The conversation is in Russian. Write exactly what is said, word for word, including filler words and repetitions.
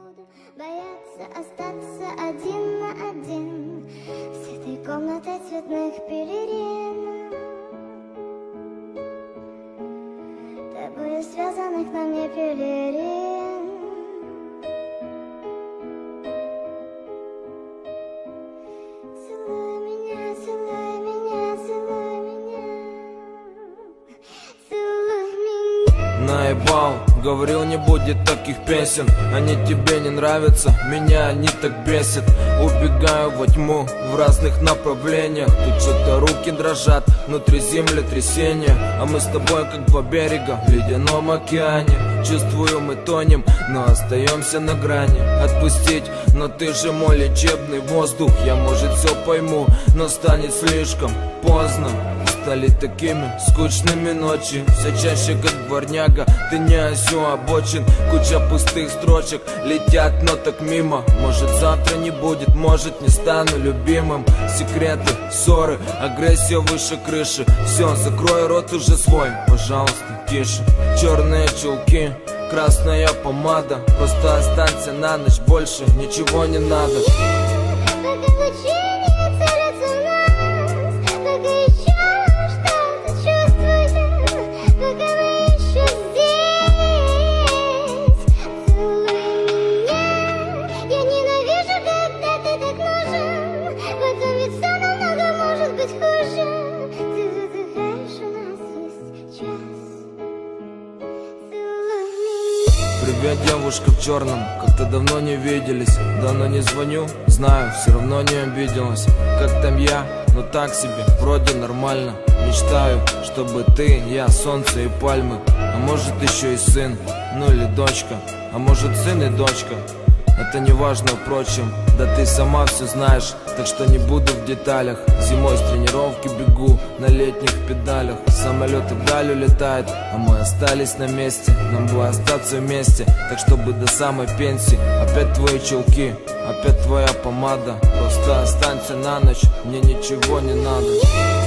буду бояться остаться один на один с этой комнатой цветных пелерин, тобою связанных на мне пелерин. Целуй меня, целуй меня, целуй меня, целуй меня. Наебал, говорил, не будет таких песен. Они тебе не нравятся, меня они так бесят. Убегаю во тьму в разных направлениях. Тут что-то руки дрожат, внутри землетрясения. А мы с тобой как два берега в ледяном океане. Чувствую, мы тонем, но остаемся на грани. Отпустить, но ты же мой лечебный воздух. Я, может, все пойму, но станет слишком поздно. Стали такими скучными ночи, все чаще как дворняга. Ты не осю обочин, куча пустых строчек летят, но так мимо. Может, завтра не будет, может, не стану любимым. Секреты, ссоры, агрессия выше крыши. Все, закрой рот уже свой, пожалуйста, тише. Черные чулки, красная помада. Просто останься на ночь, больше ничего не надо. Пока лучи не целятся в нас, пока еще что-то чувствуем, пока мы еще здесь. Целуй меня, я ненавижу, когда ты так нужен. Потом ведь все намного может быть хуже. Ты задыхаешь, у нас есть час. Целуй меня. Привет, девушка в черном, как-то давно не виделись. Давно не звоню, знаю, все равно не обиделась. Как там я? Ну так себе, вроде нормально. Мечтаю, чтобы ты, я, солнце и пальмы. А может еще и сын, ну или дочка. А может сын и дочка. Это не важно, впрочем, да ты сама все знаешь. Так что не буду в деталях. Зимой с тренировки бегу на летних педалях. Самолеты вдаль улетают, а мы остались на месте. Нам бы остаться вместе, так чтобы до самой пенсии. Опять твои чулки, опять твоя помада. Просто останься на ночь, мне ничего не надо.